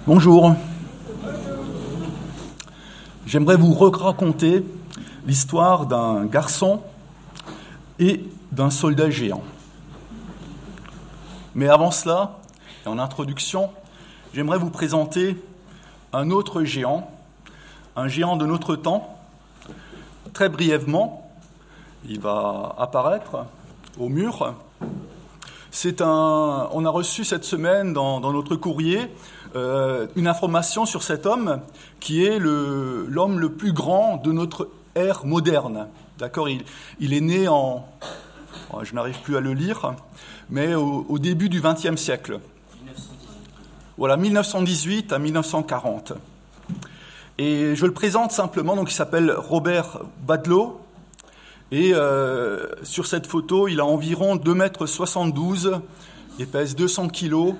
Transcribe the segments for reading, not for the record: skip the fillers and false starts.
Bonjour. J'aimerais vous raconter l'histoire d'un garçon et d'un soldat géant. Mais avant cela, et en introduction, j'aimerais vous présenter un autre géant, un géant de notre temps. Très brièvement, il va apparaître au mur. On a reçu cette semaine dans notre courrier une information sur cet homme qui est l'homme le plus grand de notre ère moderne. D'accord, il est né je n'arrive plus à le lire, mais au début du XXe siècle. 1918. Voilà, 1918 à 1940. Et je le présente simplement, donc il s'appelle Robert Badlow. Et sur cette photo, il a environ 2,72 m et pèse 200 kg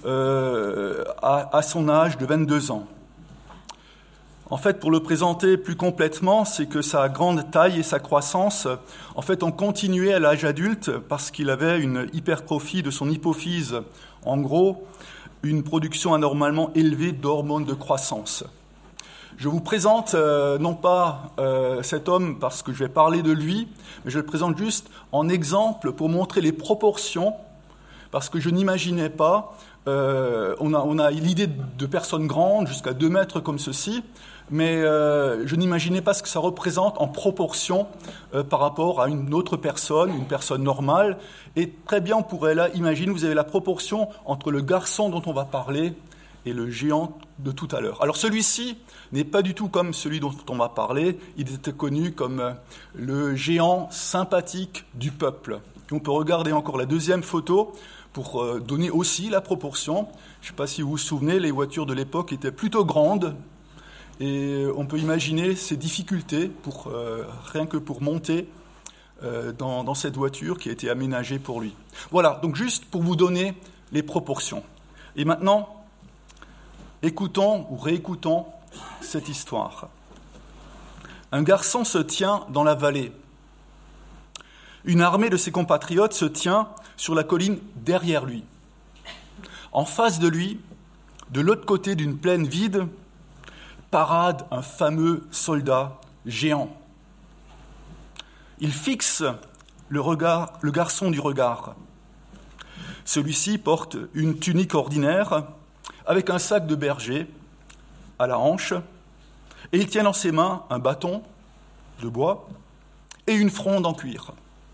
à son âge de 22 ans. En fait, pour le présenter plus complètement, c'est que sa grande taille et sa croissance, en fait, ont continué à l'âge adulte parce qu'il avait une hypertrophie de son hypophyse. En gros, une production anormalement élevée d'hormones de croissance. Je vous présente non pas cet homme parce que je vais parler de lui, mais je le présente juste en exemple pour montrer les proportions, parce que je n'imaginais pas, on a l'idée de personnes grandes jusqu'à 2 mètres comme ceci, mais je n'imaginais pas ce que ça représente en proportion par rapport à une autre personne, une personne normale. Et très bien, on pourrait là imaginer, vous avez la proportion entre le garçon dont on va parler et le géant de tout à l'heure. Alors celui-ci n'est pas du tout comme celui dont on va parler. Il était connu comme le géant sympathique du peuple. Et on peut regarder encore la deuxième photo pour donner aussi la proportion. Je ne sais pas si vous vous souvenez, les voitures de l'époque étaient plutôt grandes. Et on peut imaginer ces difficultés rien que pour monter dans cette voiture qui a été aménagée pour lui. Voilà, donc juste pour vous donner les proportions. Et maintenant, écoutons ou réécoutons cette histoire. Un garçon se tient dans la vallée. Une armée de ses compatriotes se tient sur la colline derrière lui. En face de lui, de l'autre côté d'une plaine vide, parade un fameux soldat géant. Il fixe le garçon du regard. Celui-ci porte une tunique ordinaire avec un sac de berger à la hanche, et il tient dans ses mains un bâton de bois et une fronde en cuir.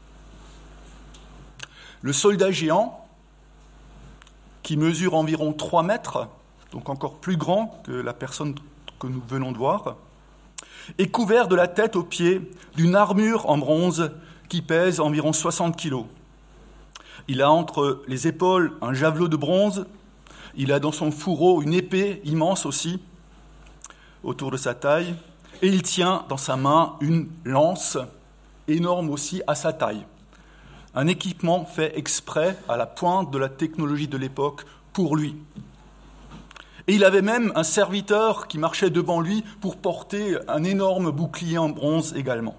Le soldat géant, qui mesure environ 3 mètres, donc encore plus grand que la personne que nous venons de voir, est couvert de la tête aux pieds d'une armure en bronze qui pèse environ 60 kilos. Il a entre les épaules un javelot de bronze, il a dans son fourreau une épée immense aussi, autour de sa taille, et il tient dans sa main une lance, énorme aussi à sa taille. Un équipement fait exprès à la pointe de la technologie de l'époque pour lui. Et il avait même un serviteur qui marchait devant lui pour porter un énorme bouclier en bronze également.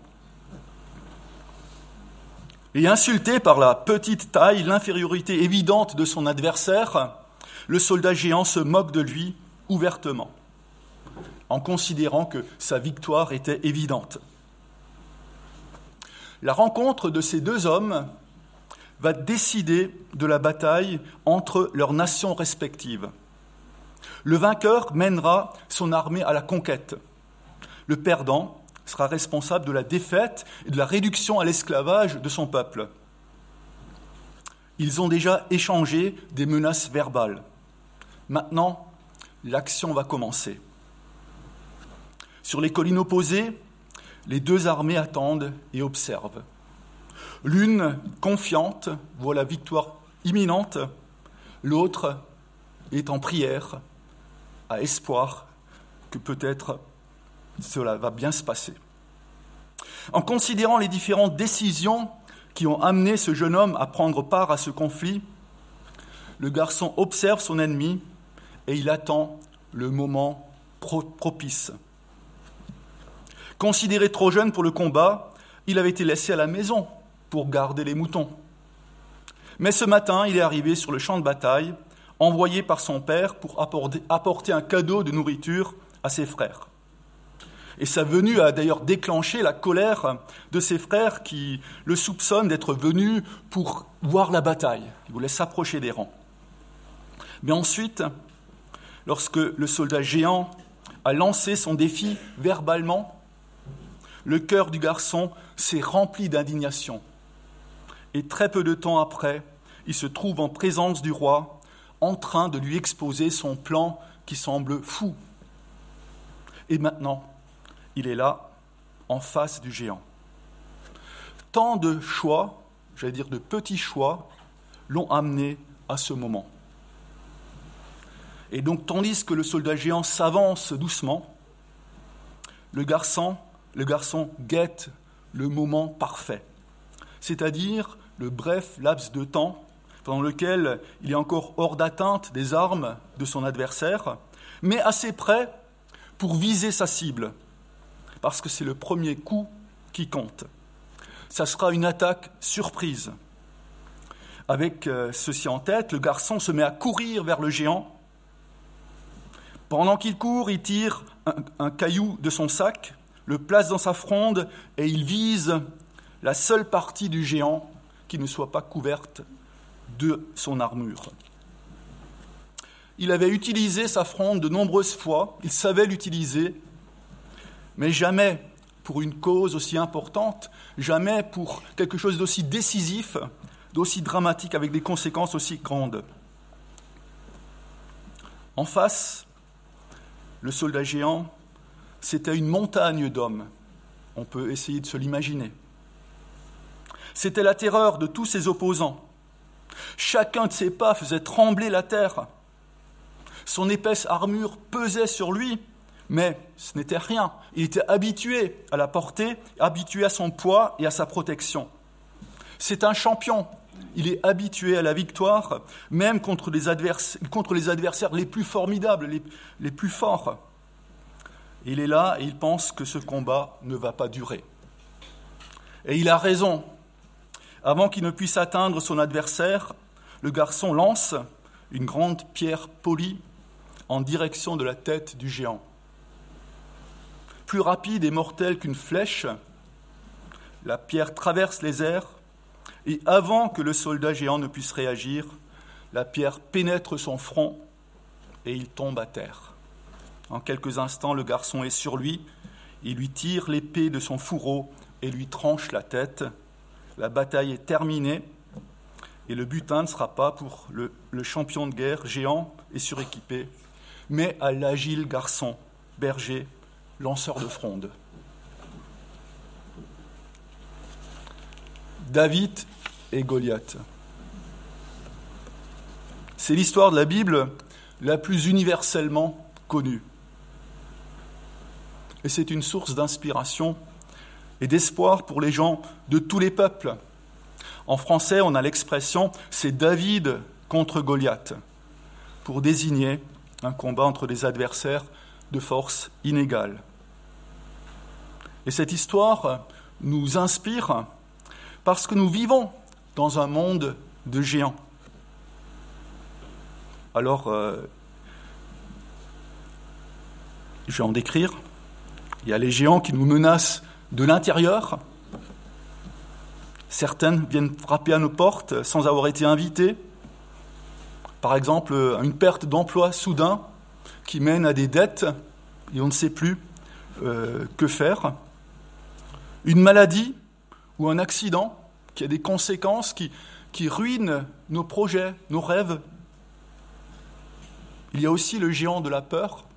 Et insulté par la petite taille, l'infériorité évidente de son adversaire, le soldat géant se moque de lui ouvertement, en considérant que sa victoire était évidente. La rencontre de ces deux hommes va décider de la bataille entre leurs nations respectives. Le vainqueur mènera son armée à la conquête. Le perdant sera responsable de la défaite et de la réduction à l'esclavage de son peuple. Ils ont déjà échangé des menaces verbales. Maintenant, l'action va commencer. Sur les collines opposées, les deux armées attendent et observent. L'une, confiante, voit la victoire imminente. L'autre est en prière, à espoir que peut-être cela va bien se passer. En considérant les différentes décisions qui ont amené ce jeune homme à prendre part à ce conflit, le garçon observe son ennemi et il attend le moment propice. Considéré trop jeune pour le combat, il avait été laissé à la maison pour garder les moutons. Mais ce matin, il est arrivé sur le champ de bataille envoyé par son père pour apporter un cadeau de nourriture à ses frères. Et sa venue a d'ailleurs déclenché la colère de ses frères qui le soupçonnent d'être venu pour voir la bataille. Ils voulaient s'approcher des rangs. Mais ensuite, lorsque le soldat géant a lancé son défi verbalement, le cœur du garçon s'est rempli d'indignation. Et très peu de temps après, il se trouve en présence du roi, en train de lui exposer son plan qui semble fou. Et maintenant, il est là, en face du géant. Tant de choix, j'allais dire de petits choix, l'ont amené à ce moment. Et donc, tandis que le soldat géant s'avance doucement, le garçon guette le moment parfait, c'est-à-dire le bref laps de temps pendant lequel il est encore hors d'atteinte des armes de son adversaire, mais assez près pour viser sa cible, parce que c'est le premier coup qui compte. Ça sera une attaque surprise. Avec ceci en tête, le garçon se met à courir vers le géant. Pendant qu'il court, il tire un caillou de son sac, le place dans sa fronde et il vise la seule partie du géant qui ne soit pas couverte de son armure. Il avait utilisé sa fronde de nombreuses fois, il savait l'utiliser, mais jamais pour une cause aussi importante, jamais pour quelque chose d'aussi décisif, d'aussi dramatique, avec des conséquences aussi grandes. En face, le soldat géant, c'était une montagne d'hommes. On peut essayer de se l'imaginer. C'était la terreur de tous ses opposants. Chacun de ses pas faisait trembler la terre. Son épaisse armure pesait sur lui, mais ce n'était rien. Il était habitué à la porter, habitué à son poids et à sa protection. C'est un champion. Il est habitué à la victoire, même contre les adversaires les plus formidables, les plus forts. Il est là et il pense que ce combat ne va pas durer. Et il a raison. Avant qu'il ne puisse atteindre son adversaire, le garçon lance une grande pierre polie en direction de la tête du géant. Plus rapide et mortelle qu'une flèche, la pierre traverse les airs et avant que le soldat géant ne puisse réagir, la pierre pénètre son front et il tombe à terre. En quelques instants, le garçon est sur lui, il lui tire l'épée de son fourreau et lui tranche la tête. La bataille est terminée et le butin ne sera pas pour le champion de guerre géant et suréquipé, mais à l'agile garçon, berger, lanceur de fronde. David et Goliath. C'est l'histoire de la Bible la plus universellement connue. Et c'est une source d'inspiration et d'espoir pour les gens de tous les peuples. En français, on a l'expression « c'est David contre Goliath » pour désigner un combat entre des adversaires de force inégale. Et cette histoire nous inspire parce que nous vivons dans un monde de géants. Alors, je vais en décrire. Il y a les géants qui nous menacent de l'intérieur. Certaines viennent frapper à nos portes sans avoir été invitées. Par exemple, une perte d'emploi soudain qui mène à des dettes et on ne sait plus que faire. Une maladie ou un accident qui a des conséquences qui ruinent nos projets, nos rêves. Il y a aussi le géant de la peur,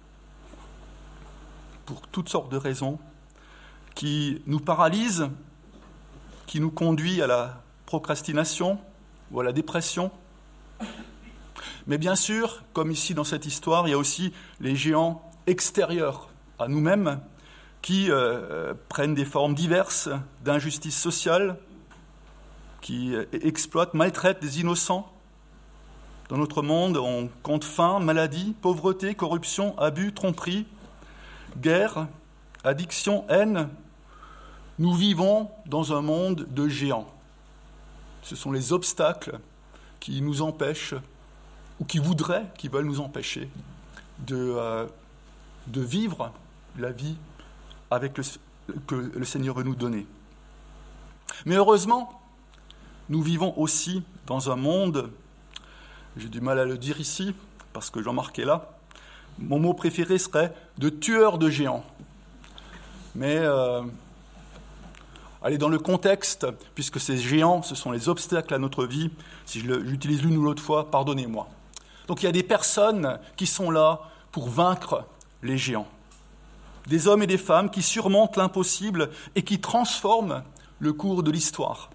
pour toutes sortes de raisons, qui nous paralyse, qui nous conduit à la procrastination ou à la dépression. Mais bien sûr, comme ici dans cette histoire, il y a aussi les géants extérieurs à nous-mêmes qui prennent des formes diverses d'injustice sociale, qui exploitent, maltraitent des innocents. Dans notre monde, on compte faim, maladie, pauvreté, corruption, abus, tromperie, guerre, addiction, haine. Nous vivons dans un monde de géants. Ce sont les obstacles qui nous empêchent ou qui veulent nous empêcher de vivre la vie que le Seigneur veut nous donner. Mais heureusement, nous vivons aussi dans un monde, j'ai du mal à le dire ici, parce que Jean-Marc est là, mon mot préféré serait de tueurs de géants. Mais allez, dans le contexte, puisque ces géants, ce sont les obstacles à notre vie, si j'utilise l'une ou l'autre fois, pardonnez-moi. Donc il y a des personnes qui sont là pour vaincre les géants. Des hommes et des femmes qui surmontent l'impossible et qui transforment le cours de l'histoire.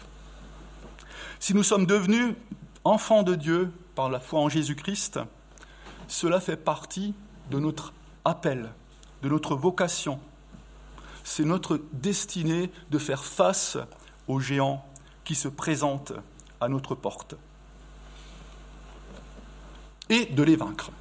Si nous sommes devenus enfants de Dieu par la foi en Jésus-Christ, cela fait partie de notre appel, de notre vocation. C'est notre destinée de faire face aux géants qui se présentent à notre porte et de les vaincre.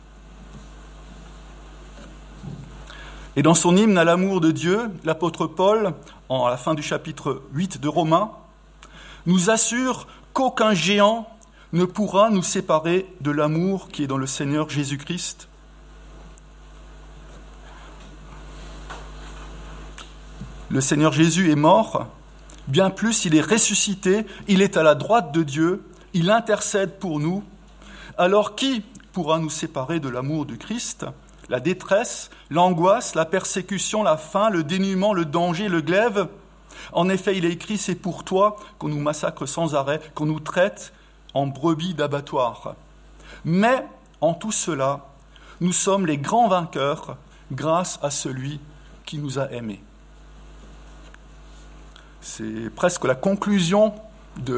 Et dans son hymne à l'amour de Dieu, l'apôtre Paul, à la fin du chapitre 8 de Romains, nous assure qu'aucun géant ne pourra nous séparer de l'amour qui est dans le Seigneur Jésus-Christ. Le Seigneur Jésus est mort, bien plus, il est ressuscité, il est à la droite de Dieu, il intercède pour nous. Alors qui pourra nous séparer de l'amour du Christ ? La détresse, l'angoisse, la persécution, la faim, le dénuement, le danger, le glaive. En effet, il est écrit, c'est pour toi qu'on nous massacre sans arrêt, qu'on nous traite en brebis d'abattoir. Mais en tout cela, nous sommes les grands vainqueurs grâce à celui qui nous a aimés. C'est presque la conclusion du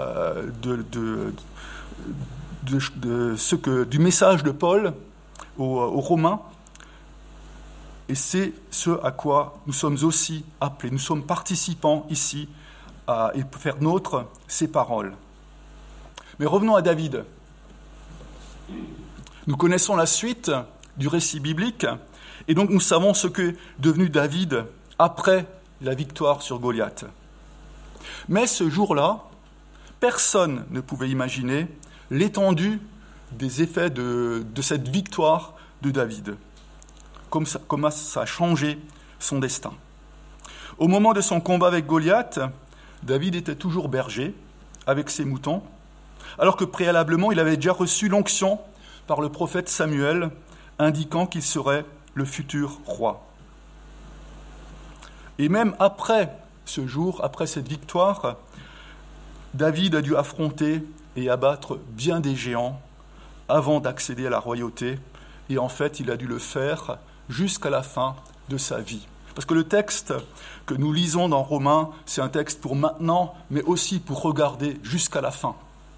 message de Paul aux Romains, et c'est ce à quoi nous sommes aussi appelés. Nous sommes participants ici et faire nôtre ces paroles. Mais revenons à David. Nous connaissons la suite du récit biblique, et donc nous savons ce qu'est devenu David après la victoire sur Goliath. Mais ce jour-là, personne ne pouvait imaginer l'étendue des effets de cette victoire de David, comment ça a changé son destin. Au moment de son combat avec Goliath, David était toujours berger avec ses moutons, alors que préalablement il avait déjà reçu l'onction par le prophète Samuel, indiquant qu'il serait le futur roi. Et même après ce jour, après cette victoire, David a dû affronter et abattre bien des géants avant d'accéder à la royauté. Et en fait, il a dû le faire jusqu'à la fin de sa vie. Parce que le texte que nous lisons dans Romains, c'est un texte pour maintenant, mais aussi pour regarder jusqu'à la fin.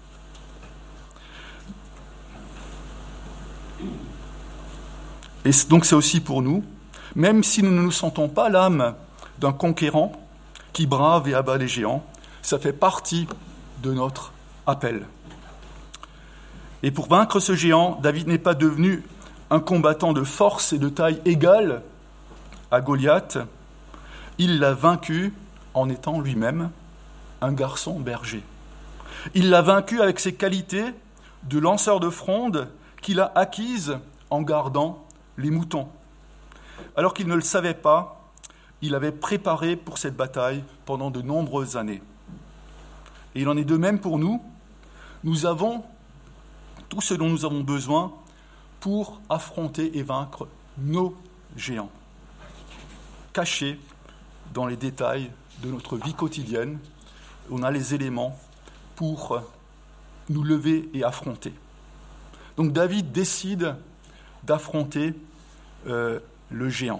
Et donc c'est aussi pour nous, même si nous ne nous sentons pas l'âme d'un conquérant qui brave et abat les géants, ça fait partie de notre appel. Et pour vaincre ce géant, David n'est pas devenu un combattant de force et de taille égale à Goliath. Il l'a vaincu en étant lui-même un garçon berger. Il l'a vaincu avec ses qualités de lanceur de fronde qu'il a acquises en gardant les moutons. Alors qu'il ne le savait pas, il avait préparé pour cette bataille pendant de nombreuses années. Et il en est de même pour nous. Nous avons tout ce dont nous avons besoin pour affronter et vaincre nos géants, cachés dans les détails de notre vie quotidienne. On a les éléments pour nous lever et affronter. Donc David décide d'affronter le géant.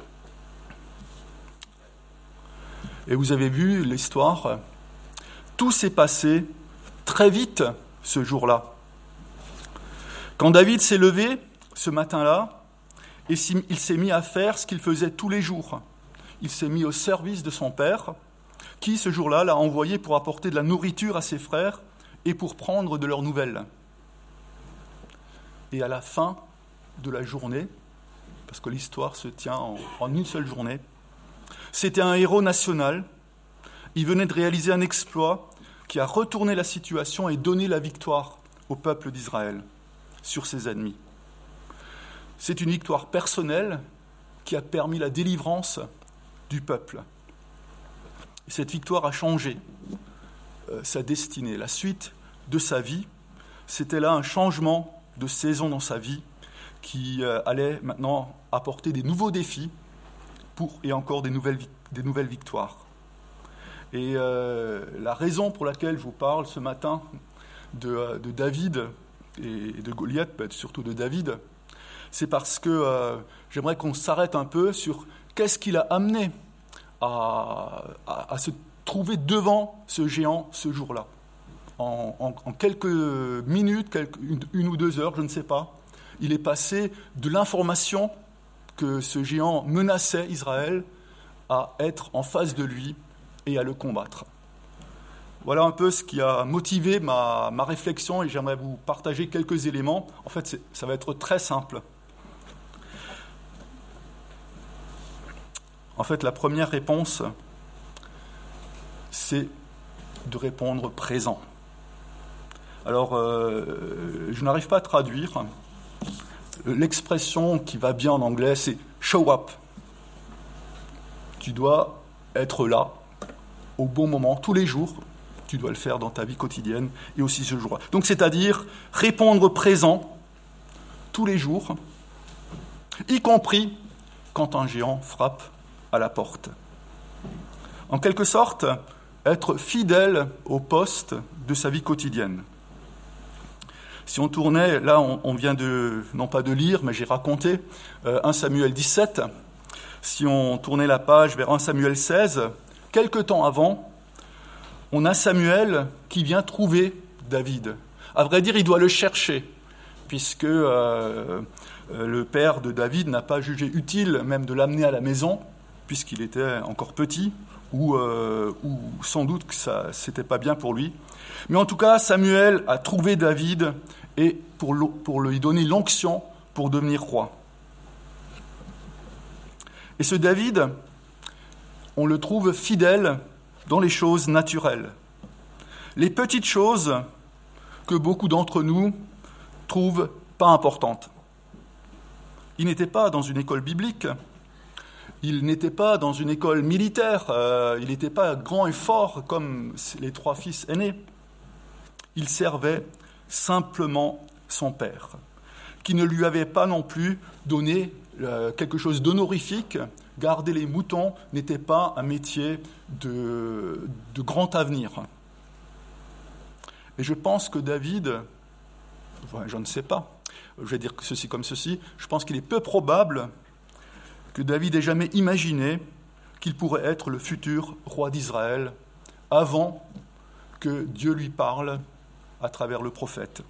Et vous avez vu l'histoire, tout s'est passé très vite ce jour-là. Quand David s'est levé ce matin-là, il s'est mis à faire ce qu'il faisait tous les jours. Il s'est mis au service de son père, qui ce jour-là l'a envoyé pour apporter de la nourriture à ses frères et pour prendre de leurs nouvelles. Et à la fin de la journée, parce que l'histoire se tient en une seule journée, c'était un héros national. Il venait de réaliser un exploit qui a retourné la situation et donné la victoire au peuple d'Israël. sur ses ennemis. C'est une victoire personnelle qui a permis la délivrance du peuple. Cette victoire a changé sa destinée. La suite de sa vie, c'était là un changement de saison dans sa vie qui allait maintenant apporter des nouveaux défis et encore des nouvelles victoires. Et la raison pour laquelle je vous parle ce matin de David et de Goliath, surtout de David, c'est parce que j'aimerais qu'on s'arrête un peu sur qu'est-ce qui l'a amené à se trouver devant ce géant ce jour-là. En quelques minutes, une ou 2 heures, je ne sais pas, il est passé de l'information que ce géant menaçait Israël à être en face de lui et à le combattre. Voilà un peu ce qui a motivé ma réflexion et j'aimerais vous partager quelques éléments. En fait, ça va être très simple. En fait, la première réponse, c'est de répondre présent. Alors, je n'arrive pas à traduire. L'expression qui va bien en anglais, c'est « show up ». Tu dois être là, au bon moment, tous les jours. Tu dois le faire dans ta vie quotidienne et aussi ce jour-là. Donc, c'est-à-dire répondre présent tous les jours, y compris quand un géant frappe à la porte. En quelque sorte, être fidèle au poste de sa vie quotidienne. Si on tournait, là on vient non pas de lire, mais j'ai raconté 1 Samuel 17, si on tournait la page vers 1 Samuel 16, quelque temps avant, on a Samuel qui vient trouver David. À vrai dire, il doit le chercher, puisque le père de David n'a pas jugé utile même de l'amener à la maison, puisqu'il était encore petit, ou sans doute que ça c'était pas bien pour lui. Mais en tout cas, Samuel a trouvé David et pour lui donner l'onction pour devenir roi. Et ce David, on le trouve fidèle dans les choses naturelles. Les petites choses que beaucoup d'entre nous trouvent pas importantes. Il n'était pas dans une école biblique. Il n'était pas dans une école militaire, il n'était pas grand et fort comme les 3 fils aînés. Il servait simplement son père, qui ne lui avait pas non plus donné quelque chose d'honorifique. Garder les moutons n'était pas un métier de grand avenir. Et je pense que David, je ne sais pas, je vais dire ceci comme ceci, je pense qu'il est peu probable que David ait jamais imaginé qu'il pourrait être le futur roi d'Israël avant que Dieu lui parle à travers le prophète.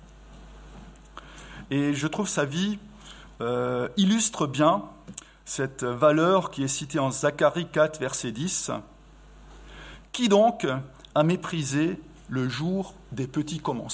Et je trouve sa vie illustre bien cette valeur qui est citée en Zacharie 4, verset 10. « Qui donc a méprisé le jour des petits commencements ?»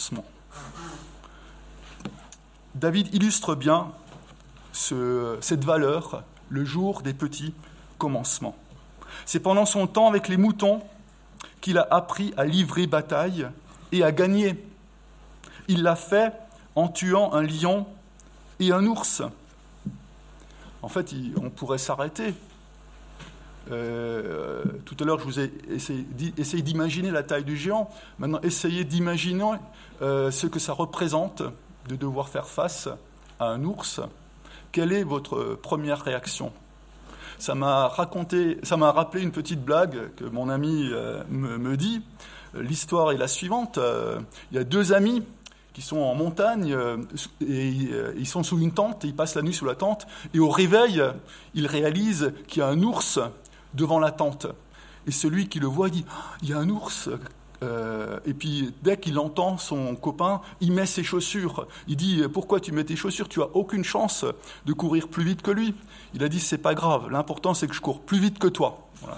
David illustre bien cette valeur, le jour des petits commencements. C'est pendant son temps avec les moutons qu'il a appris à livrer bataille et à gagner. Il l'a fait en tuant un lion et un ours. En fait, on pourrait s'arrêter. Tout à l'heure, je vous ai essayé d'imaginer la taille du géant. Maintenant, essayez d'imaginer ce que ça représente de devoir faire face à un ours. Quelle est votre première réaction ? Ça m'a rappelé une petite blague que mon ami me dit. L'histoire est la suivante. Il y a 2 amis qui sont en montagne et ils sont sous une tente et ils passent la nuit sous la tente. Et au réveil, ils réalisent qu'il y a un ours devant la tente. Et celui qui le voit, il dit « Il y a un ours !» Et puis, dès qu'il entend son copain, il met ses chaussures. Il dit « Pourquoi tu mets tes chaussures ? Tu as aucune chance de courir plus vite que lui. » Il a dit « C'est pas grave, l'important c'est que je cours plus vite que toi. » Voilà.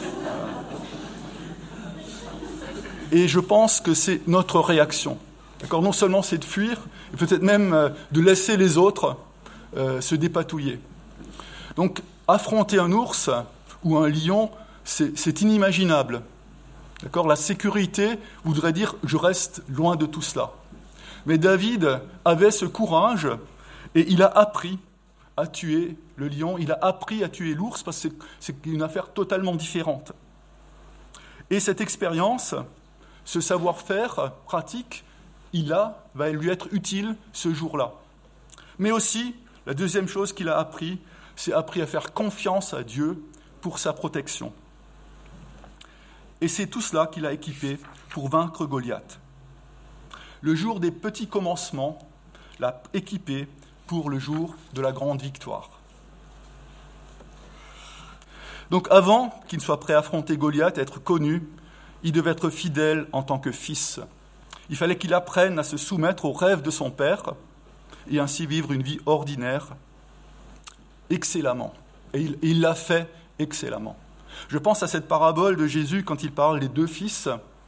Et je pense que c'est notre réaction. D'accord ? Non seulement c'est de fuir, et peut-être même de laisser les autres se dépatouiller. Donc, affronter un ours ou un lion, c'est inimaginable. D'accord ? La sécurité voudrait dire je reste loin de tout cela. Mais David avait ce courage et il a appris à tuer le lion, il a appris à tuer l'ours parce que c'est une affaire totalement différente. Et cette expérience, ce savoir-faire pratique, va lui être utile ce jour-là. Mais aussi, la deuxième chose qu'il a appris, c'est appris à faire confiance à Dieu pour sa protection. Et c'est tout cela qu'il a équipé pour vaincre Goliath. Le jour des petits commencements l'a équipé pour le jour de la grande victoire. Donc avant qu'il ne soit prêt à affronter Goliath, à être connu, il devait être fidèle en tant que fils. Il fallait qu'il apprenne à se soumettre aux rêves de son père et ainsi vivre une vie ordinaire excellemment. Et il l'a fait excellemment. Je pense à cette parabole de Jésus quand il parle des deux fils.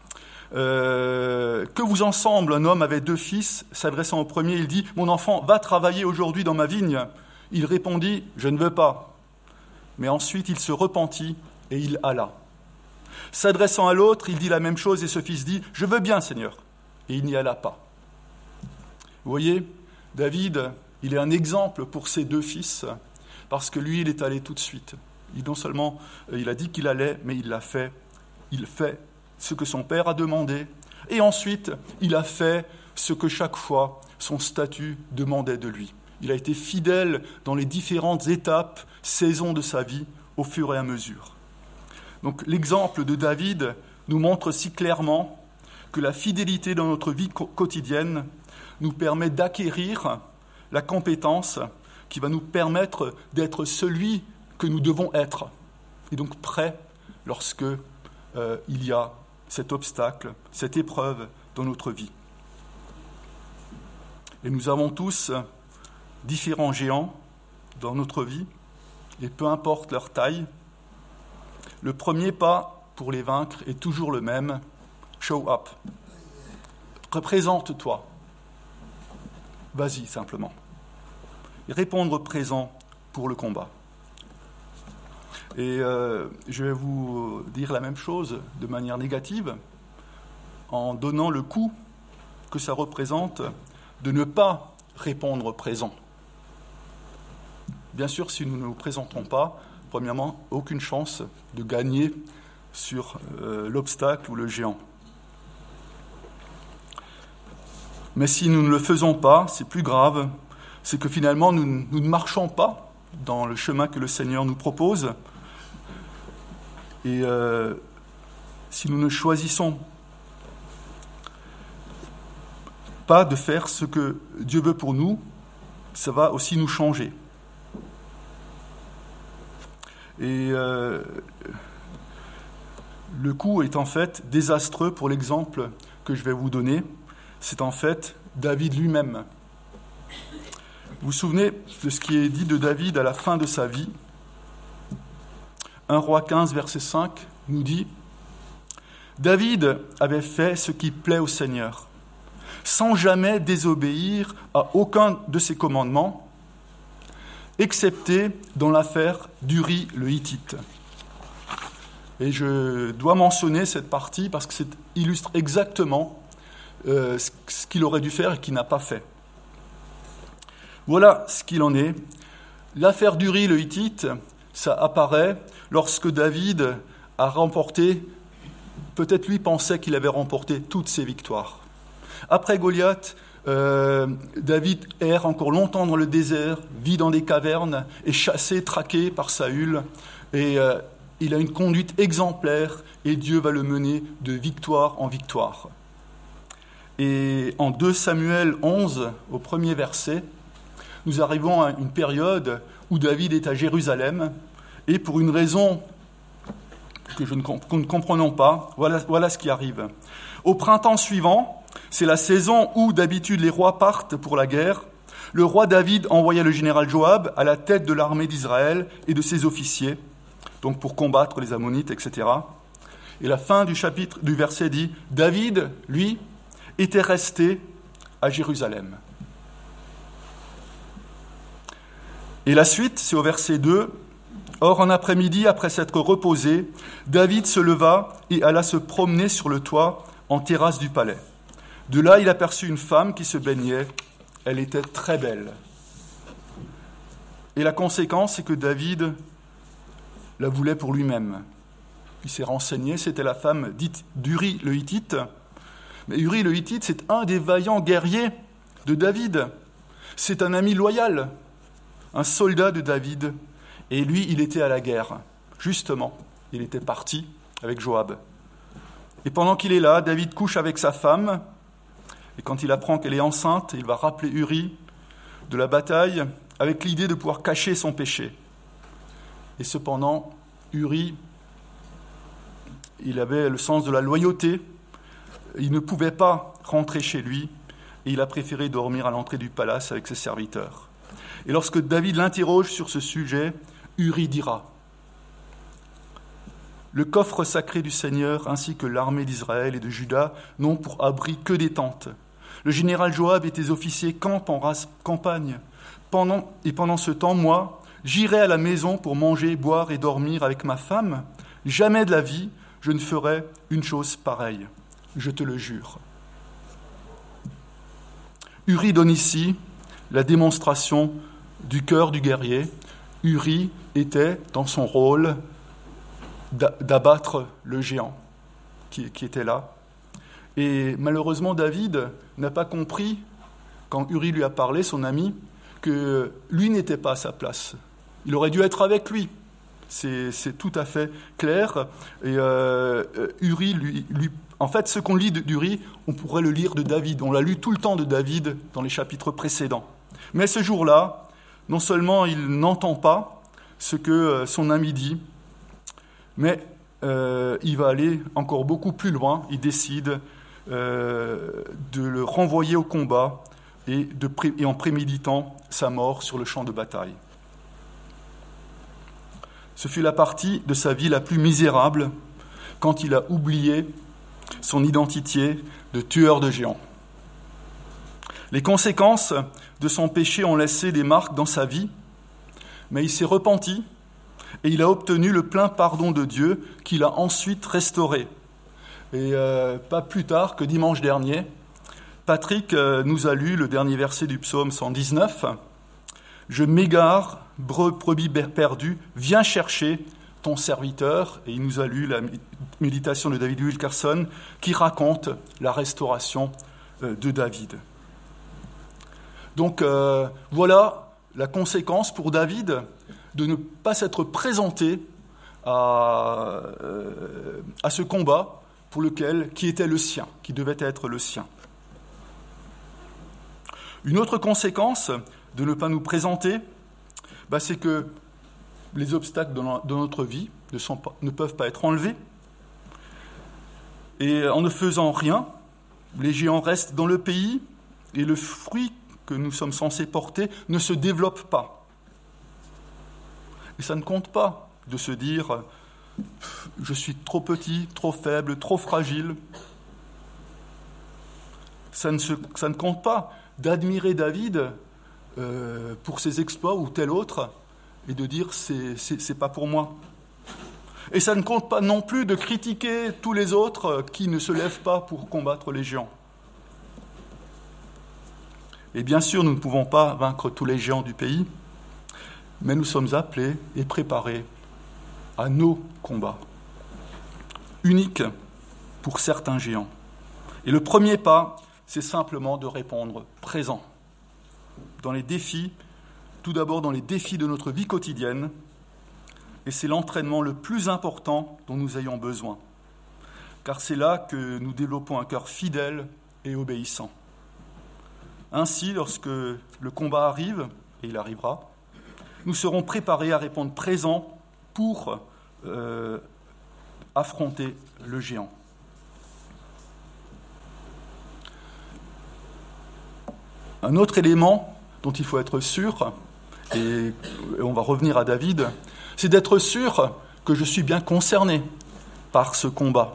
Que vous ensemble, un homme avait deux fils, s'adressant au premier, il dit « Mon enfant, va travailler aujourd'hui dans ma vigne. » Il répondit « Je ne veux pas. » Mais ensuite il se repentit et il alla. S'adressant à l'autre, il dit la même chose et ce fils dit « Je veux bien, Seigneur. » Et il n'y alla pas. Vous voyez, David, il est un exemple pour ses deux fils, parce que lui, il est allé tout de suite. Non seulement il a dit qu'il allait, mais il l'a fait. Il fait ce que son père a demandé. Et ensuite, il a fait ce que chaque fois son statut demandait de lui. Il a été fidèle dans les différentes étapes, saisons de sa vie, au fur et à mesure. Donc l'exemple de David nous montre si clairement que la fidélité dans notre vie quotidienne nous permet d'acquérir la compétence qui va nous permettre d'être celui que nous devons être, et donc prêt lorsque il y a cet obstacle, cette épreuve dans notre vie. Et nous avons tous différents géants dans notre vie, et peu importe leur taille, le premier pas pour les vaincre est toujours le même, show up. Représente-toi. Vas-y simplement. Et répondre présent pour le combat. Et je vais vous dire la même chose de manière négative, en donnant le coup que ça représente de ne pas répondre présent. Bien sûr, si nous ne nous présentons pas, premièrement, aucune chance de gagner sur l'obstacle ou le géant. Mais si nous ne le faisons pas, c'est plus grave, c'est que finalement nous ne marchons pas dans le chemin que le Seigneur nous propose. Et si nous ne choisissons pas de faire ce que Dieu veut pour nous, ça va aussi nous changer. Et le coup est en fait désastreux pour l'exemple que je vais vous donner. C'est en fait David lui-même. Vous vous souvenez de ce qui est dit de David à la fin de sa vie ? 1 Roi 15, verset 5 nous dit « David avait fait ce qui plaît au Seigneur, sans jamais désobéir à aucun de ses commandements, excepté dans l'affaire d'Uri le Hittite. » Et je dois mentionner cette partie parce que ça illustre exactement ce qu'il aurait dû faire et qu'il n'a pas fait. Voilà ce qu'il en est. L'affaire d'Uri le Hittite, ça apparaît lorsque David a remporté, peut-être lui pensait qu'il avait remporté toutes ses victoires. Après Goliath, David erre encore longtemps dans le désert, vit dans des cavernes, est chassé, traqué par Saül, et il a une conduite exemplaire, et Dieu va le mener de victoire en victoire. Et en 2 Samuel 11, au premier verset, nous arrivons à une période où David est à Jérusalem, et pour une raison que nous ne comprenons pas, voilà ce qui arrive. Au printemps suivant, c'est la saison où d'habitude les rois partent pour la guerre. Le roi David envoya le général Joab à la tête de l'armée d'Israël et de ses officiers, donc pour combattre les Ammonites, etc. Et la fin du verset dit « David, lui, était resté à Jérusalem. » Et la suite, c'est au verset 2. « Or, en après-midi, après s'être reposé, David se leva et alla se promener sur le toit en terrasse du palais. De là, il aperçut une femme qui se baignait. Elle était très belle. Et la conséquence, c'est que David la voulait pour lui-même. Il s'est renseigné, c'était la femme dite d'Uri le Hittite. Mais Uri le Hittite, c'est un des vaillants guerriers de David. C'est un ami loyal, un soldat de David. Et lui, il était à la guerre. Justement, il était parti avec Joab. Et pendant qu'il est là, David couche avec sa femme. Et quand il apprend qu'elle est enceinte, il va rappeler Uri de la bataille avec l'idée de pouvoir cacher son péché. Et cependant, Uri, il avait le sens de la loyauté. Il ne pouvait pas rentrer chez lui et il a préféré dormir à l'entrée du palace avec ses serviteurs. Et lorsque David l'interroge sur ce sujet, Uri dira « Le coffre sacré du Seigneur ainsi que l'armée d'Israël et de Juda n'ont pour abri que des tentes. Le général Joab et tes officiers campent en campagne. Pendant ce temps, moi, j'irai à la maison pour manger, boire et dormir avec ma femme. Jamais de la vie, je ne ferai une chose pareille. Je te le jure. » Uri donne ici la démonstration du cœur du guerrier. Uri était dans son rôle d'abattre le géant qui était là. Et malheureusement, David n'a pas compris, quand Uri lui a parlé, son ami, que lui n'était pas à sa place. Il aurait dû être avec lui. C'est tout à fait clair. Et Uri, en fait, ce qu'on lit d'Uri, on pourrait le lire de David. On l'a lu tout le temps de David dans les chapitres précédents. Mais ce jour-là, non seulement il n'entend pas ce que son ami dit, mais il va aller encore beaucoup plus loin. Il décide de le renvoyer au combat et en préméditant sa mort sur le champ de bataille. Ce fut la partie de sa vie la plus misérable quand il a oublié son identité de tueur de géants. Les conséquences de son péché ont laissé des marques dans sa vie, mais il s'est repenti et il a obtenu le plein pardon de Dieu qu'il a ensuite restauré. Et pas plus tard que dimanche dernier, Patrick nous a lu le dernier verset du psaume 119. « Je m'égare, brebis perdu, viens chercher ton serviteur. » Et il nous a lu la méditation de David Wilkerson qui raconte la restauration de David. Donc voilà la conséquence pour David de ne pas s'être présenté à ce combat qui était le sien, qui devait être le sien. Une autre conséquence de ne pas nous présenter, c'est que les obstacles de notre vie ne peuvent pas être enlevés. Et en ne faisant rien, les géants restent dans le pays et le fruit que nous sommes censés porter ne se développe pas. Et ça ne compte pas de se dire « je suis trop petit, trop faible, trop fragile ». Ça ne compte pas d'admirer David pour ses exploits ou tel autre et de dire c'est pas pour moi. Et ça ne compte pas non plus de critiquer tous les autres qui ne se lèvent pas pour combattre les géants. Et bien sûr, nous ne pouvons pas vaincre tous les géants du pays, mais nous sommes appelés et préparés à nos combats, uniques pour certains géants. Et le premier pas, c'est simplement de répondre présent dans les défis, tout d'abord dans les défis de notre vie quotidienne, et c'est l'entraînement le plus important dont nous ayons besoin, car c'est là que nous développons un cœur fidèle et obéissant. Ainsi, lorsque le combat arrive, et il arrivera, nous serons préparés à répondre présent pour affronter le géant. Un autre élément dont il faut être sûr, et on va revenir à David, c'est d'être sûr que je suis bien concerné par ce combat.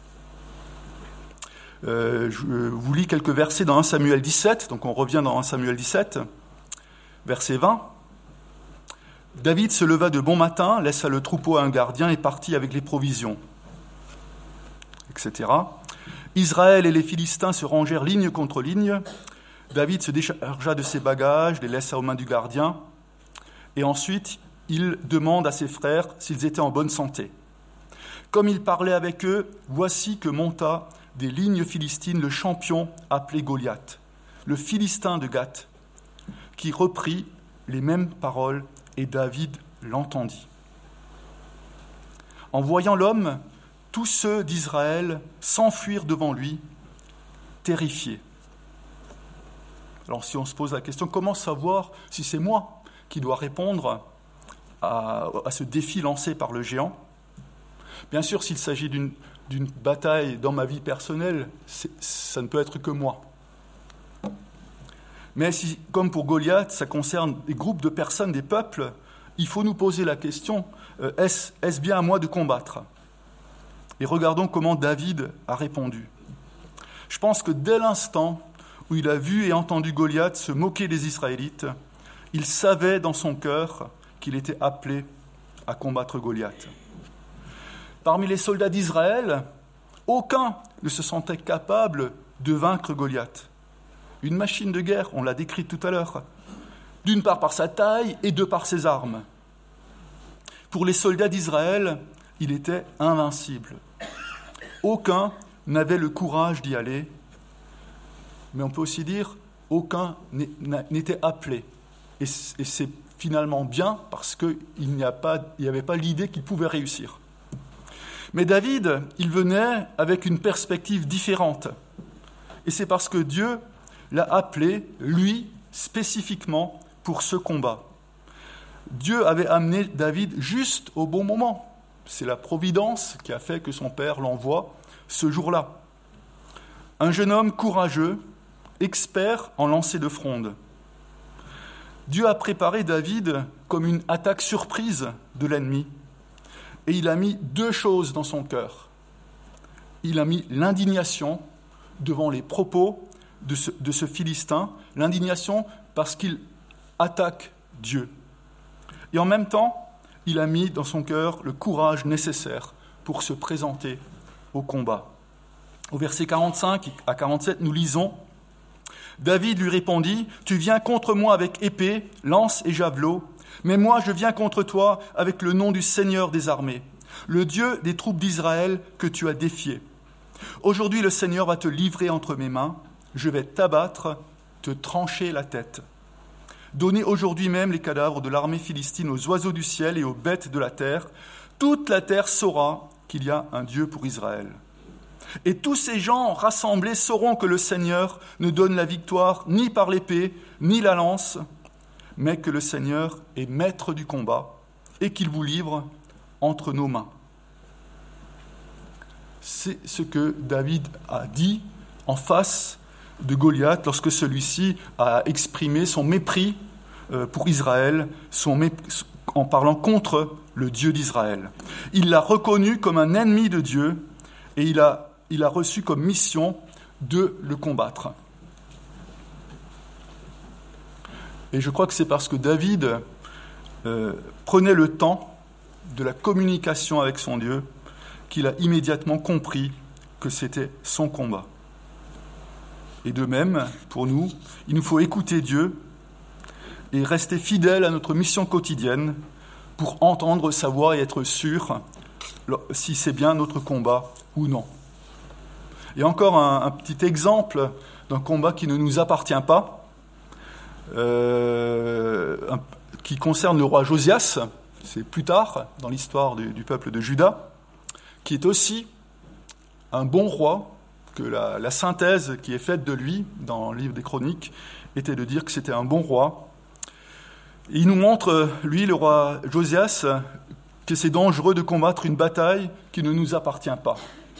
Je vous lis quelques versets dans 1 Samuel 17, donc on revient dans 1 Samuel 17, verset 20. David se leva de bon matin, laissa le troupeau à un gardien et partit avec les provisions, etc. Israël et les Philistins se rangèrent ligne contre ligne. David se déchargea de ses bagages, les laissa aux mains du gardien, et ensuite il demande à ses frères s'ils étaient en bonne santé. Comme il parlait avec eux, voici que monta des lignes philistines le champion appelé Goliath, le Philistin de Gath, qui reprit les mêmes paroles, et David l'entendit. En voyant l'homme, tous ceux d'Israël s'enfuirent devant lui, terrifiés. Alors si on se pose la question, comment savoir si c'est moi qui dois répondre à ce défi lancé par le géant ? Bien sûr, s'il s'agit d'une bataille dans ma vie personnelle, ça ne peut être que moi. Mais si, comme pour Goliath, ça concerne des groupes de personnes, des peuples, il faut nous poser la question, est-ce bien à moi de combattre ? Et regardons comment David a répondu. Je pense que dès l'instant où il a vu et entendu Goliath se moquer des Israélites, il savait dans son cœur qu'il était appelé à combattre Goliath. Parmi les soldats d'Israël, aucun ne se sentait capable de vaincre Goliath. Une machine de guerre, on l'a décrite tout à l'heure, d'une part par sa taille et de par ses armes. Pour les soldats d'Israël, il était invincible. Aucun n'avait le courage d'y aller, mais on peut aussi dire aucun n'était appelé. Et c'est finalement bien parce qu'il n'y avait pas l'idée qu'il pouvait réussir. Mais David, il venait avec une perspective différente. Et c'est parce que Dieu l'a appelé, lui, spécifiquement pour ce combat. Dieu avait amené David juste au bon moment. C'est la providence qui a fait que son père l'envoie ce jour-là. Un jeune homme courageux, expert en lancer de fronde. Dieu a préparé David comme une attaque surprise de l'ennemi. Et il a mis deux choses dans son cœur. Il a mis l'indignation devant les propos de ce Philistin, l'indignation parce qu'il attaque Dieu. Et en même temps, il a mis dans son cœur le courage nécessaire pour se présenter au combat. Au verset 45 à 47, nous lisons « David lui répondit, « Tu viens contre moi avec épée, lance et javelot, mais moi je viens contre toi avec le nom du Seigneur des armées, le Dieu des troupes d'Israël que tu as défié. Aujourd'hui le Seigneur va te livrer entre mes mains, je vais t'abattre, te trancher la tête. Donnez aujourd'hui même les cadavres de l'armée philistine aux oiseaux du ciel et aux bêtes de la terre. Toute la terre saura qu'il y a un Dieu pour Israël. Et tous ces gens rassemblés sauront que le Seigneur ne donne la victoire ni par l'épée, ni la lance, mais que le Seigneur est maître du combat et qu'il vous livre entre nos mains. » C'est ce que David a dit en face de Goliath lorsque celui-ci a exprimé son mépris pour Israël, en parlant contre le Dieu d'Israël. Il l'a reconnu comme un ennemi de Dieu et il a reçu comme mission de le combattre. Et je crois que c'est parce que David prenait le temps de la communication avec son Dieu qu'il a immédiatement compris que c'était son combat. Et de même, pour nous, il nous faut écouter Dieu et rester fidèles à notre mission quotidienne pour entendre sa voix et être sûr si c'est bien notre combat ou non. Et encore un petit exemple d'un combat qui ne nous appartient pas, qui concerne le roi Josias, c'est plus tard dans l'histoire du peuple de Juda, qui est aussi un bon roi, que la synthèse qui est faite de lui dans le livre des Chroniques était de dire que c'était un bon roi. Et il nous montre, lui, le roi Josias, que c'est dangereux de combattre une bataille qui ne nous appartient pas.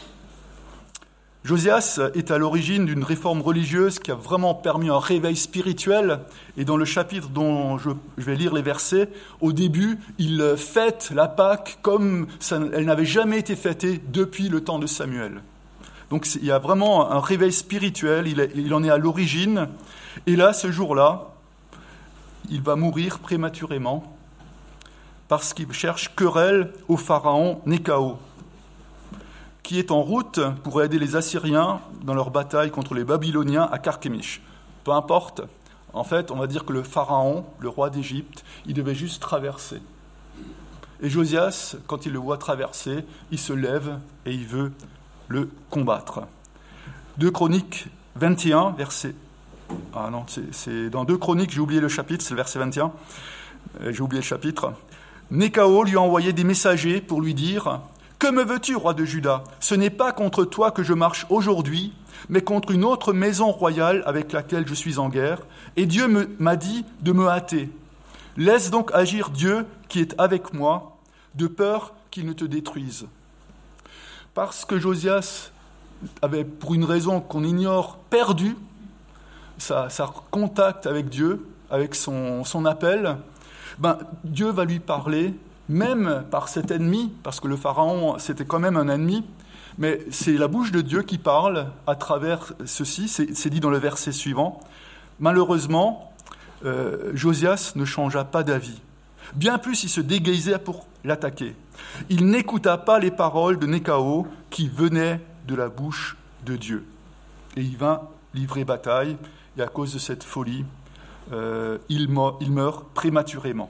Josias est à l'origine d'une réforme religieuse qui a vraiment permis un réveil spirituel. Et dans le chapitre dont je vais lire les versets, au début, il fête la Pâque comme elle n'avait jamais été fêtée depuis le temps de Samuel. Donc il y a vraiment un réveil spirituel, il en est à l'origine. Et là, ce jour-là, il va mourir prématurément parce qu'il cherche querelle au pharaon Néchao, qui est en route pour aider les Assyriens dans leur bataille contre les Babyloniens à Carchemish. Peu importe, en fait, on va dire que le pharaon, le roi d'Égypte, il devait juste traverser. Et Josias, quand il le voit traverser, il se lève et il veut le combattre. 2 Chroniques 21, verset... Ah non, c'est dans 2 Chroniques, j'ai oublié le chapitre, c'est le verset 21. J'ai oublié le chapitre. Néchao lui a envoyé des messagers pour lui dire « Que me veux-tu, roi de Juda ? Ce n'est pas contre toi que je marche aujourd'hui, mais contre une autre maison royale avec laquelle je suis en guerre, et Dieu m'a dit de me hâter. Laisse donc agir Dieu qui est avec moi, de peur qu'il ne te détruise. » Parce que Josias avait, pour une raison qu'on ignore, perdu sa contact avec Dieu, avec son appel, Dieu va lui parler, même par cet ennemi, parce que le pharaon, c'était quand même un ennemi, mais c'est la bouche de Dieu qui parle à travers ceci, c'est dit dans le verset suivant. Malheureusement, Josias ne changea pas d'avis. Bien plus, il se déguisait pour l'attaquer. Il n'écouta pas les paroles de Néchao qui venaient de la bouche de Dieu. Et il vint livrer bataille, et à cause de cette folie, il meurt prématurément.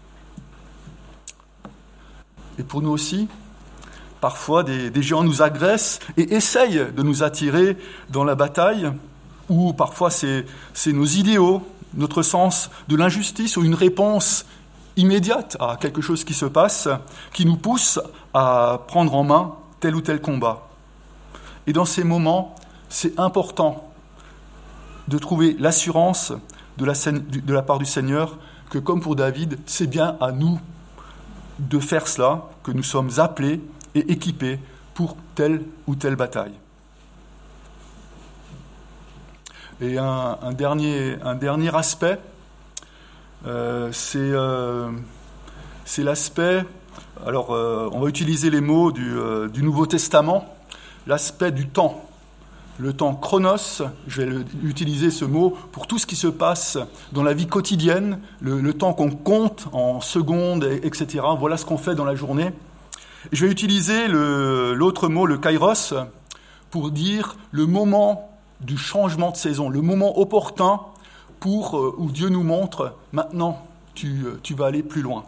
Et pour nous aussi, parfois des gens nous agressent et essayent de nous attirer dans la bataille, ou parfois c'est nos idéaux, notre sens de l'injustice, ou une réponse immédiate à quelque chose qui se passe, qui nous pousse à prendre en main tel ou tel combat. Et dans ces moments, c'est important de trouver l'assurance de la part du Seigneur que, comme pour David, c'est bien à nous de faire cela, que nous sommes appelés et équipés pour telle ou telle bataille. Et un dernier aspect, c'est l'aspect, alors on va utiliser les mots du Nouveau Testament, l'aspect du temps. Le temps chronos, je vais utiliser ce mot pour tout ce qui se passe dans la vie quotidienne, le temps qu'on compte en secondes, etc. Voilà ce qu'on fait dans la journée. Et je vais utiliser l'autre mot, le kairos, pour dire le moment du changement de saison, le moment opportun où Dieu nous montre, maintenant, tu vas aller plus loin.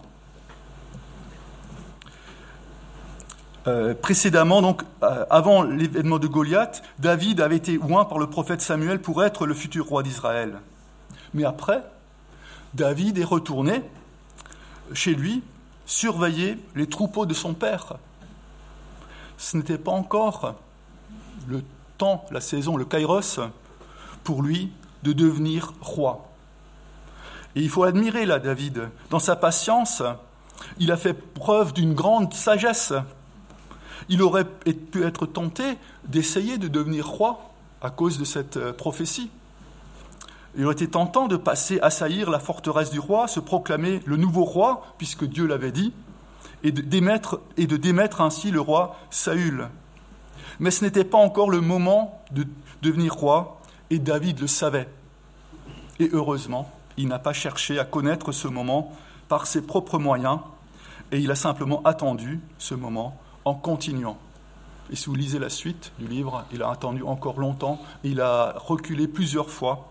Précédemment, donc, avant l'événement de Goliath, David avait été oint par le prophète Samuel pour être le futur roi d'Israël. Mais après, David est retourné chez lui surveiller les troupeaux de son père. Ce n'était pas encore le temps, la saison, le kairos, pour lui de devenir roi. Et il faut admirer là David. Dans sa patience, il a fait preuve d'une grande sagesse. Il aurait pu être tenté d'essayer de devenir roi à cause de cette prophétie. Il aurait été tentant de passer assaillir la forteresse du roi, se proclamer le nouveau roi, puisque Dieu l'avait dit, et de démettre ainsi le roi Saül. Mais ce n'était pas encore le moment de devenir roi, et David le savait. Et heureusement, il n'a pas cherché à connaître ce moment par ses propres moyens, et il a simplement attendu ce moment en continuant. Et si vous lisez la suite du livre, il a attendu encore longtemps, il a reculé plusieurs fois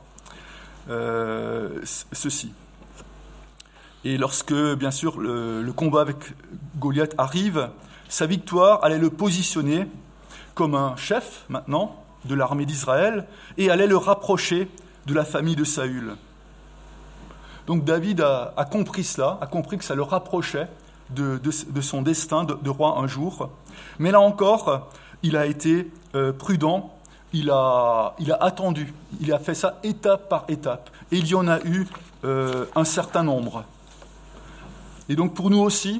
ceci. Et lorsque, bien sûr, le combat avec Goliath arrive, sa victoire allait le positionner comme un chef, maintenant, de l'armée d'Israël, et allait le rapprocher de la famille de Saül. Donc David a compris cela, a compris que ça le rapprochait de son destin de roi un jour. Mais là encore, il a été prudent, il a attendu, il a fait ça étape par étape. Et il y en a eu un certain nombre. Et donc pour nous aussi,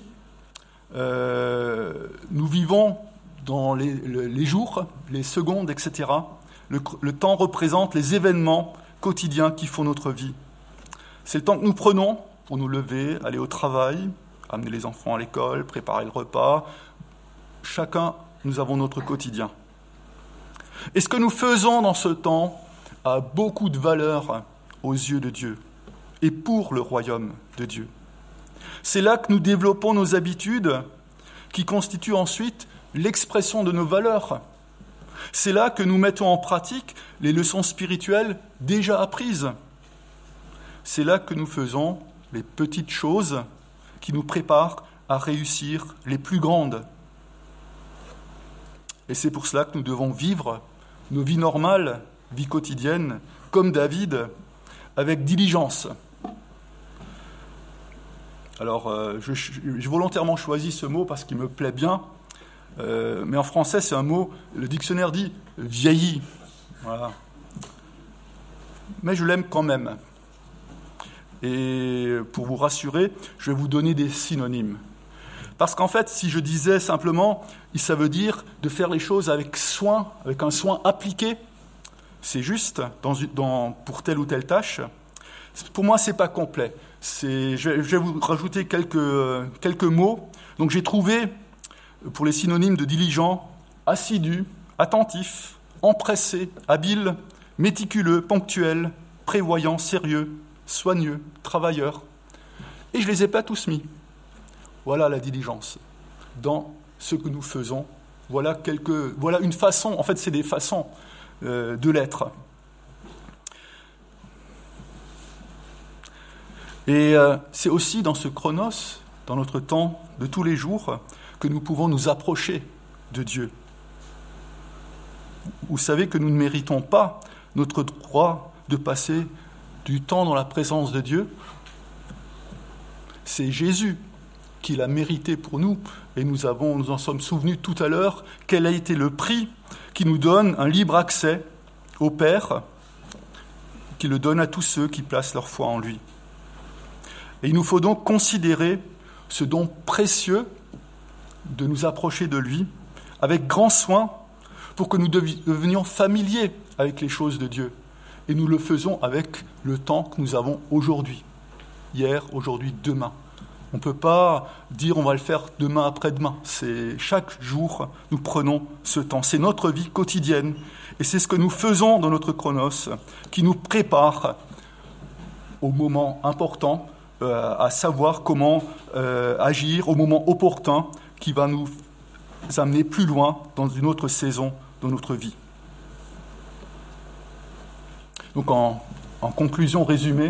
nous vivons dans les jours, les secondes, etc. Le temps représente les événements quotidiens qui font notre vie. C'est le temps que nous prenons pour nous lever, aller au travail, amener les enfants à l'école, préparer le repas. Chacun, nous avons notre quotidien. Et ce que nous faisons dans ce temps a beaucoup de valeur aux yeux de Dieu et pour le royaume de Dieu. C'est là que nous développons nos habitudes qui constituent ensuite l'expression de nos valeurs. C'est là que nous mettons en pratique les leçons spirituelles déjà apprises. C'est là que nous faisons les petites choses qui nous préparent à réussir les plus grandes. Et c'est pour cela que nous devons vivre nos vies normales, vie quotidienne, comme David, avec diligence. Alors, j'ai volontairement choisi ce mot parce qu'il me plaît bien, mais en français, c'est un mot, le dictionnaire dit « vieilli ». Voilà. Mais je l'aime quand même. Et pour vous rassurer, je vais vous donner des synonymes. Parce qu'en fait, si je disais simplement, ça veut dire de faire les choses avec soin, avec un soin appliqué, c'est juste pour telle ou telle tâche. Pour moi, ce n'est pas complet. Je vais vous rajouter quelques mots. Donc j'ai trouvé, pour les synonymes de diligent, assidu, attentif, empressé, habile, méticuleux, ponctuel, prévoyant, sérieux, soigneux, travailleur. Et je ne les ai pas tous mis. Voilà la diligence. Dans ce que nous faisons, voilà une façon, en fait c'est des façons de l'être. Et c'est aussi dans ce chronos, dans notre temps de tous les jours, que nous pouvons nous approcher de Dieu. Vous savez que nous ne méritons pas notre droit de passer du temps dans la présence de Dieu. C'est Jésus qui l'a mérité pour nous, et nous en sommes souvenus tout à l'heure, quel a été le prix qui nous donne un libre accès au Père, qui le donne à tous ceux qui placent leur foi en lui. Et il nous faut donc considérer ce don précieux de nous approcher de lui avec grand soin pour que nous devenions familiers avec les choses de Dieu. Et nous le faisons avec le temps que nous avons aujourd'hui. Hier, aujourd'hui, demain. On ne peut pas dire on va le faire demain après-demain. C'est chaque jour, nous prenons ce temps. C'est notre vie quotidienne. Et c'est ce que nous faisons dans notre chronos qui nous prépare au moment important, à savoir comment agir au moment opportun qui va nous amener plus loin dans une autre saison de notre vie. Donc en conclusion résumée,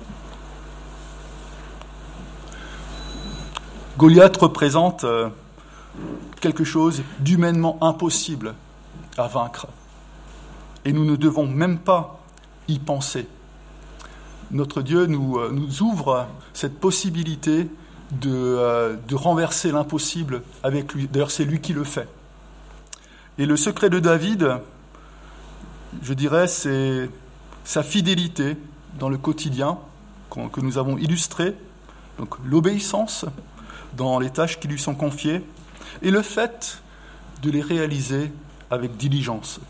Goliath représente quelque chose d'humainement impossible à vaincre. Et nous ne devons même pas y penser. Notre Dieu nous ouvre cette possibilité de renverser l'impossible avec lui. D'ailleurs, c'est lui qui le fait. Et le secret de David, je dirais, c'est sa fidélité dans le quotidien que nous avons illustré, donc l'obéissance dans les tâches qui lui sont confiées, et le fait de les réaliser avec diligence.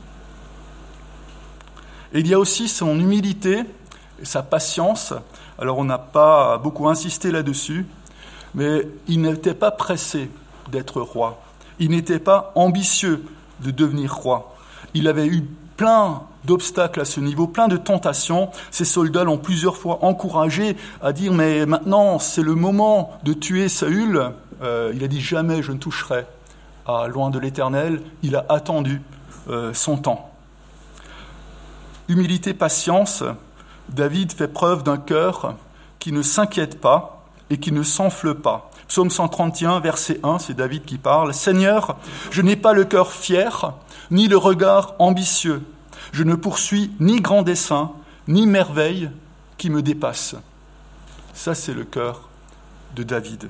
Et il y a aussi son humilité et sa patience. Alors on n'a pas beaucoup insisté là-dessus, mais il n'était pas pressé d'être roi. Il n'était pas ambitieux de devenir roi. Il avait eu plein d'obstacles à ce niveau, plein de tentations. Ses soldats l'ont plusieurs fois encouragé à dire « mais maintenant, c'est le moment de tuer Saül ». Il a dit « jamais je ne toucherai à loin de l'Éternel ». Il a attendu son temps. Humilité, patience, David fait preuve d'un cœur qui ne s'inquiète pas et qui ne s'enfle pas. Psaume 131, verset 1, c'est David qui parle. « Seigneur, je n'ai pas le cœur fier, ni le regard ambitieux. Je ne poursuis ni grand dessein, ni merveille qui me dépasse. » Ça, c'est le cœur de David.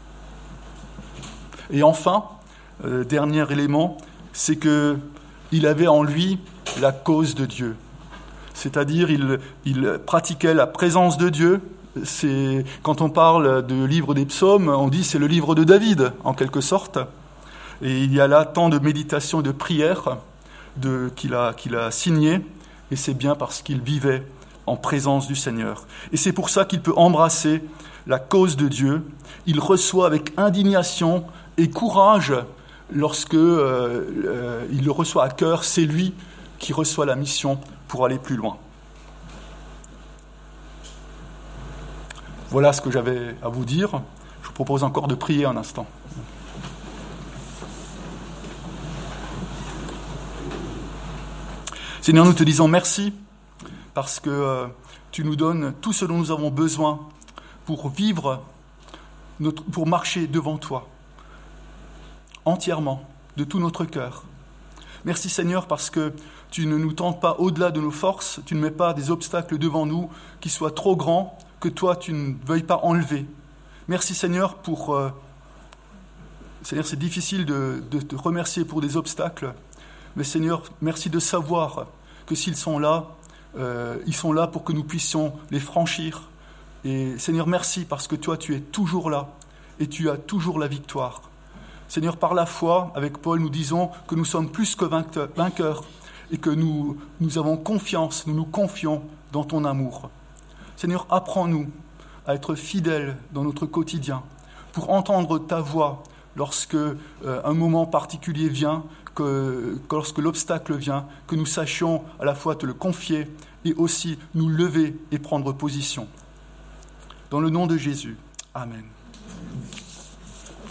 Et enfin, dernier élément, c'est qu'il avait en lui la cause de Dieu. C'est-à-dire, il pratiquait la présence de Dieu. Quand on parle de livre des psaumes, on dit c'est le livre de David, en quelque sorte. Et il y a là tant de méditation et de prière qu'il a signé, et c'est bien parce qu'il vivait en présence du Seigneur. Et c'est pour ça qu'il peut embrasser la cause de Dieu. Il reçoit avec indignation et courage lorsque il le reçoit à cœur. C'est lui qui reçoit la mission pour aller plus loin. Voilà ce que j'avais à vous dire. Je vous propose encore de prier un instant. Seigneur, nous te disons merci parce que tu nous donnes tout ce dont nous avons besoin pour vivre, pour marcher devant toi, entièrement, de tout notre cœur. Merci Seigneur parce que tu ne nous tentes pas au-delà de nos forces, tu ne mets pas des obstacles devant nous qui soient trop grands, que toi tu ne veuilles pas enlever. Merci Seigneur pour... Seigneur, c'est difficile de te remercier pour des obstacles, mais Seigneur, merci de savoir que s'ils sont là, ils sont là pour que nous puissions les franchir. Et Seigneur, merci parce que toi, tu es toujours là et tu as toujours la victoire. Seigneur, par la foi, avec Paul, nous disons que nous sommes plus que vainqueurs et que nous avons confiance, nous nous confions dans ton amour. Seigneur, apprends-nous à être fidèles dans notre quotidien pour entendre ta voix lorsque un moment particulier vient, lorsque l'obstacle vient, que nous sachions à la fois te le confier et aussi nous lever et prendre position. Dans le nom de Jésus, Amen.